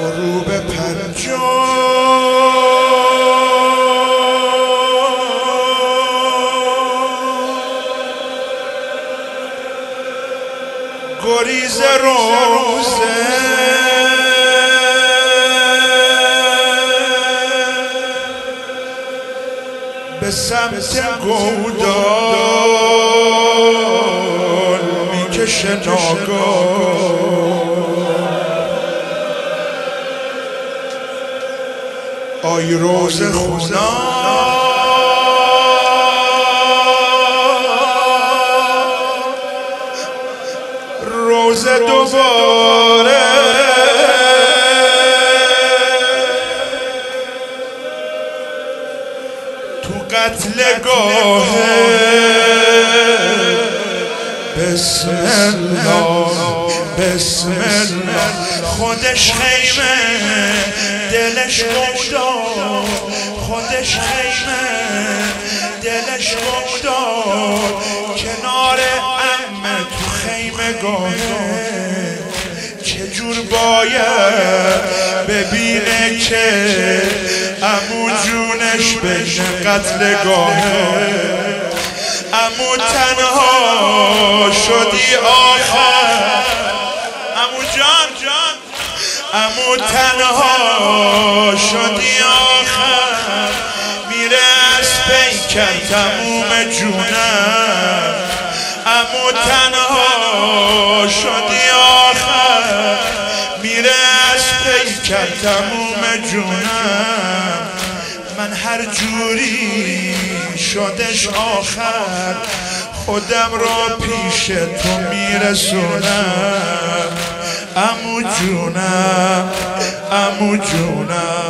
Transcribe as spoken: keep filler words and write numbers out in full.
غروب پنجم گریز روزه به سمت گودال میکشه ناگاه آی روز خدا روز دوباره تو قتلگاه بسم الله بسم الله خودش خیمه دلش گودار خودش خیمه دلش گودار کنار عمه تو خیمه گاهه چجور باید ببینه که عمو جونش بین قتلگاهه عمو تنها شدی آخر عمو جان جان عمو تنها شدی آخر میره از پیکر تموم جونم عمو تنها شدی آخر میره از پیکر تموم جونم من هر جوری شدش آخر خودم را پیش تو میرسونم عمو جونم عمو جونم